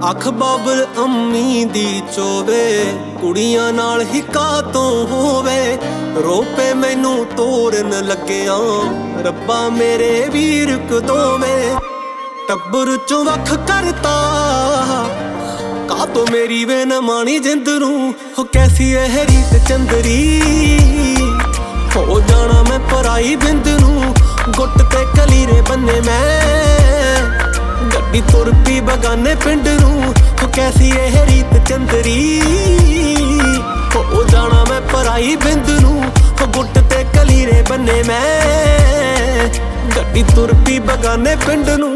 ਅੱਖ ਬਾਬਲ ਅੰਮੀ ਦੀ ਚੋਵੇ, ਕੁੜੀਆਂ ਨਾਲ ਹੀ ਕਾਤੋਂ ਹੋਵੇ। ਰੋਪੇ ਮੈਨੂੰ ਤੋਰਨ ਲੱਗਿਆ, ਰੱਬਾ ਮੇਰੇ ਵੀਰ ਕਦੋਵੇਂ। ਟੱਬਰ ਚੋਂ ਵੱਖ ਕਰਤਾ ਕਾਤੋਂ ਮੇਰੀ ਵੇ ਨਾ ਮਾਣੀ ਜਿੰਦ ਨੂੰ। ਹੋ ਕੈਸੀ ਇਹ ਰੀਤ ਚੰਦਰੀ, ਹੋ ਜਾਣਾ ਮੈਂ ਪਰਾਈ ਬਿੰਦ ਨੂੰ। ਗੁੱਟ ਤੇ ਕਲੀਰੇ ਬੰਨੇ ਮੈਂ, ਗੱਡੀ ਤੁਰ ਪਈ ਬਗਾਨੇ ਪਿੰਡ ਨੂੰ। ਹੋ ਕੈਸੀ ਇਹ ਰੀਤ ਚੰਦਰੀ, ਹੋ ਜਾਣਾ ਮੈਂ ਪਰਾਈ ਬਿੰਦ ਨੂੰ। ਹੋ ਗੁੱਟ ਤੇ ਕਲੀਰੇ ਬੰਨੇ ਮੈਂ, ਗੱਡੀ ਤੁਰ ਪਈ ਬਗਾਨੇ ਪਿੰਡ ਨੂੰ।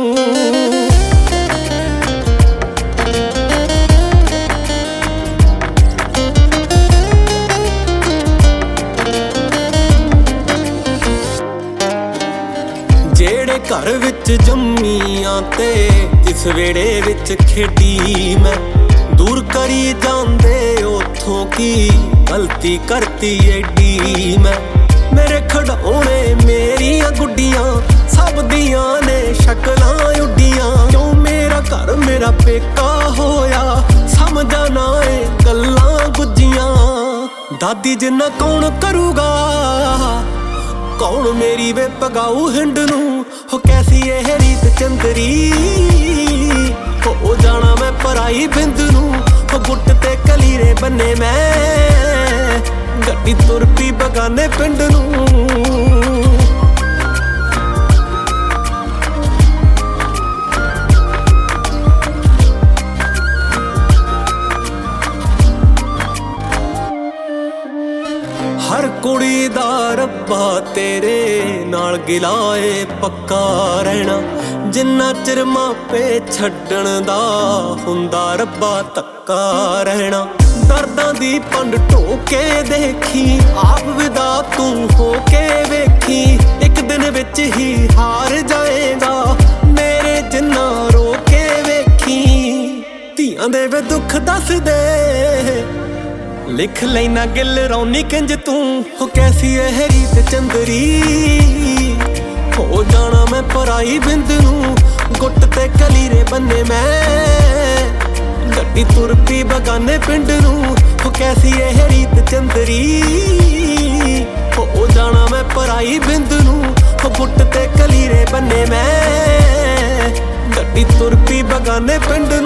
ਜਿਹੜੇ ਘਰ ਵਿੱਚ ਜੰਮੀਆਂ ਤੇ ਜਿਸ ਵੇੜੇ ਵਿੱਚ ਖੇਡੀ ਮੈਂ, ਦੂਰ ਕਰੀ ਜਾਂਦੇ ਉਥੋਂ ਕੀ ਗਲਤੀ ਕਰਤੀ ਏਡੀ ਮੈਂ। ਮੇਰੇ ਖਿਡੌਣੇ ਮੇਰੀਆਂ ਗੁੱਡੀਆਂ ਸਭ ਦੀਆਂ ਨੇ ਸ਼ਕਲਾਂ ਉੱਡੀਆਂ। ਕਿਉਂ ਮੇਰਾ ਘਰ ਮੇਰਾ ਪੇਕਾ ਹੋਇਆ, ਸਮਝਾ ਨਾ ਏ ਗੱਲਾਂ ਗੁੱਜੀਆਂ। ਦਾਦੀ ਜਿੰਨਾ ਕੌਣ ਕਰੂਗਾ, ਕੌਣ ਮੇਰੀ ਵੇ ਪਗਾਊ ਹਿੰਡ ਨੂੰ। ਹੋ ਕੈਸੀ ਇਹ ਰੀਤ ਚੰਦਰੀ, ਹੋ ਜਾਣਾ ਮੈਂ ਪਰਾਈ ਬਿੰਦ ਨੂੰ। ਹੋ ਗੁੱਟ ਤੇ ਕਲੀਰੇ ਬੰਨੇ ਮੈਂ, ਗੱਡੀ ਤੁਰ ਪਈ ਬਗਾਨੇ ਪਿੰਡ ਨੂੰ। ਹਰ ਕੁੜੀ ਦਾ ਰੱਬਾ ਤੇਰੇ ਨਾਲ ਗਿਲਾਏ ਪੱਕਾ ਰਹਿਣਾ। ਜਿੰਨਾ ਚਿਰ ਮਾਪੇ ਛੱਡਣ ਦਾ ਹੁੰਦਾ ਰੱਬਾ ਧੱਕਾ ਰਹਿਣਾ। ਦਰਦਾਂ ਦੀ ਪੰਡ ਢੋਕੇ ਦੇਖੀ, ਆਪ ਵਿਦਾ ਤੂੰ ਹੋ ਕੇ ਵੇਖੀ। ਇੱਕ ਦਿਨ ਵਿੱਚ ਹੀ ਹਾਰ ਜਾਏਗਾ ਮੇਰੇ ਜਿੰਨਾ ਰੋ ਕੇ ਵੇਖੀ। ਧੀਆਂ ਦੇ ਵੇ ਦੁੱਖ ਦੱਸ ਦੇ, ਲਿਖ ਲੈਣਾ ਗਿੱਲ ਰੌਣੀ ਕਿੰਜ ਤੂੰ। ਹੋ ਕੈਸੀ ਇਹ ਰੀਤ ਚੰਦਰੀ, ਹੋ ਜਾਣਾ ਮੈਂ ਪਰਾਈ ਬਿੰਦ ਨੂੰ। ਗੁੱਟ ਤੇ ਕਲੀਰੇ ਬੰਨੇ ਮੈਂ, ਗੱਡੀ ਤੁਰ ਪਈ ਬਗਾਨੇ ਪਿੰਡ ਨੂੰ। ਹੋ ਕੈਸੀ ਇਹ ਰੀਤ ਚੰਦਰੀ, ਹੋ ਜਾਣਾ ਮੈਂ ਪਰਾਈ ਬਿੰਦ ਨੂੰ। ਹੋ ਗੁੱਟ ਤੇ ਕਲੀਰੇ ਬੰਨੇ ਮੈਂ, ਗੱਡੀ ਤੁਰ ਪਈ ਬਗਾਨੇ ਪਿੰਡ